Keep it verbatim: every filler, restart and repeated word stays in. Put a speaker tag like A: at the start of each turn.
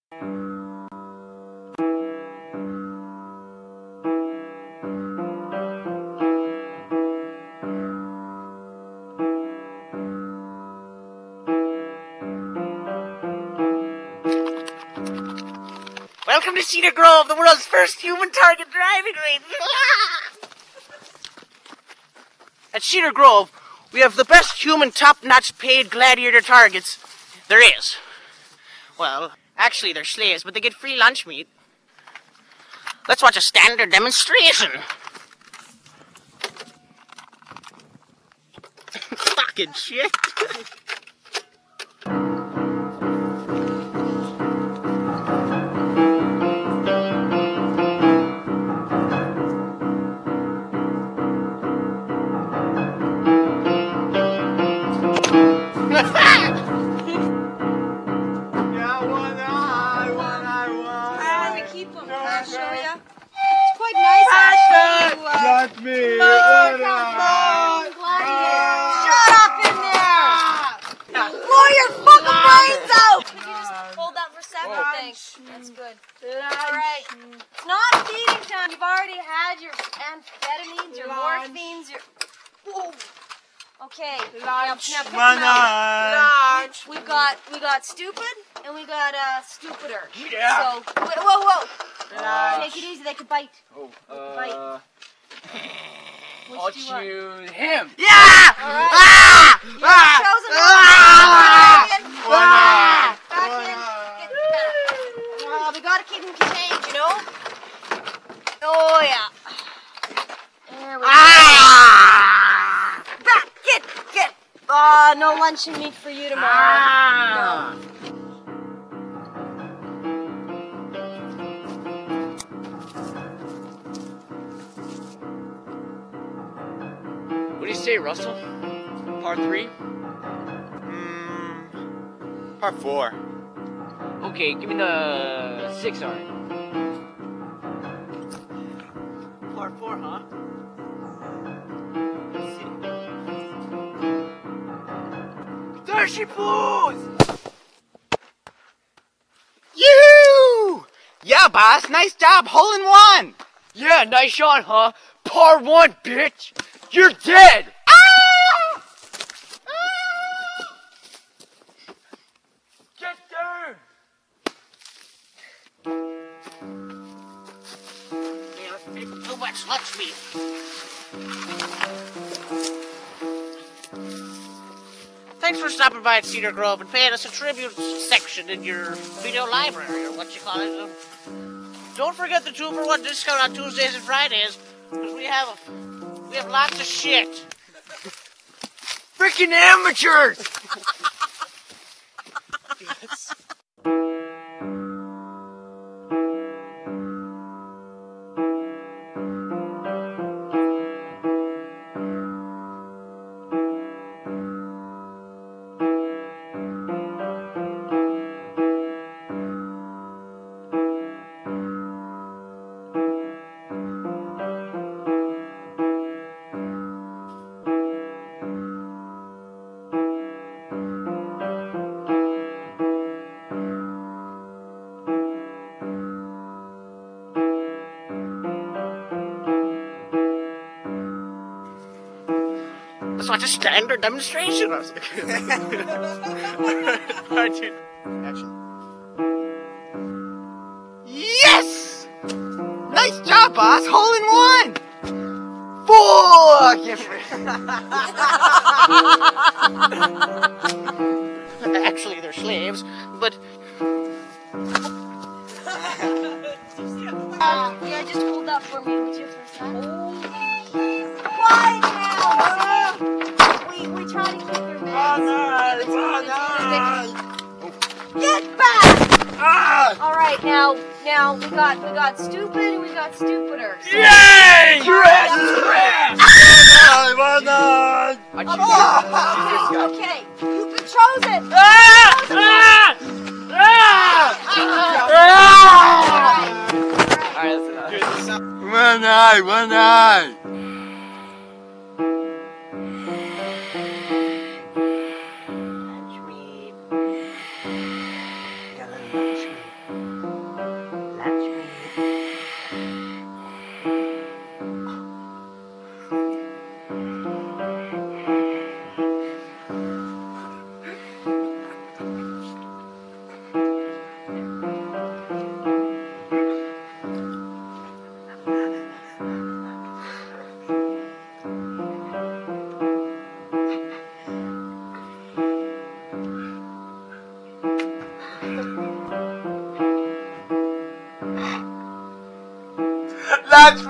A: Welcome to Cedar Grove, the world's first human target driving range. At Cedar Grove, we have the best human top-notch paid gladiator targets there is. Well, actually they're slaves, but they get free lunch meat. Let's watch a standard demonstration. Fucking shit.
B: Not me!
C: Shut up in there! Blow your fucking brains out! Could you just hold that for a second? Thanks. That's good. Alright. It's not feeding time. You've already had your amphetamines, your morphines, your... Whoa. Okay.
B: Lunch.
C: Now, now pick
B: Lunch.
C: them out. Lunch. We got we got stupid and we got uh stupider.
B: Yeah.
C: So whoa whoa whoa.
B: Lunch.
C: Take it easy. They can bite.
B: Oh.
C: They can bite.
B: Uh,
C: Which
B: I'll
C: do you want?
B: choose him.
A: Yeah!
C: All right.
A: Ah!
C: You have chosen one.
A: Ah!
C: Back in.
B: Ah!
C: Back in. Get back. Uh, we gotta keep him contained, you know. Oh yeah. There we go.
A: Ah!
C: Back. Get. Get. Uh, no luncheon meat for you tomorrow.
A: Ah!
C: No.
B: What do you say, Russell? Part three?
D: Mm, part four.
B: Okay, give me the six iron.
A: Part four, huh? Let's see.
B: There she blows!
D: Yoo! Yeah, boss. Nice job. Hole in one.
B: Yeah, nice shot, huh? Par one, bitch! You're dead!
D: Ah!
B: Get down!
A: Yeah, let's take too much lunch meat. Thanks for stopping by at Cedar Grove and paying us a tribute section in your video library, or what you call it. Don't forget the two for one discount on Tuesdays and Fridays, because we have a, we have lots of shit.
B: Freaking amateurs!
A: That's not a standard demonstration. I was like, Alright, dude. Action.
D: Yes! Nice job, boss. Hole in one. Fuck!
A: Actually, they're slaves, but
C: Uh, yeah, just hold that for me. What's your first name? Quiet now! We, we try to keep your meds. Get back!
B: Ah!
C: All right, now, now we got we got stupid and we got stupider. So
B: Yay! Your ass is trash! I choose
C: Oh, okay, you've been chosen.
B: Ah! Ah! Ah! Alright, that's enough.
D: One eye, one eye.
A: lunch meat. Got a lunch meat.
D: That's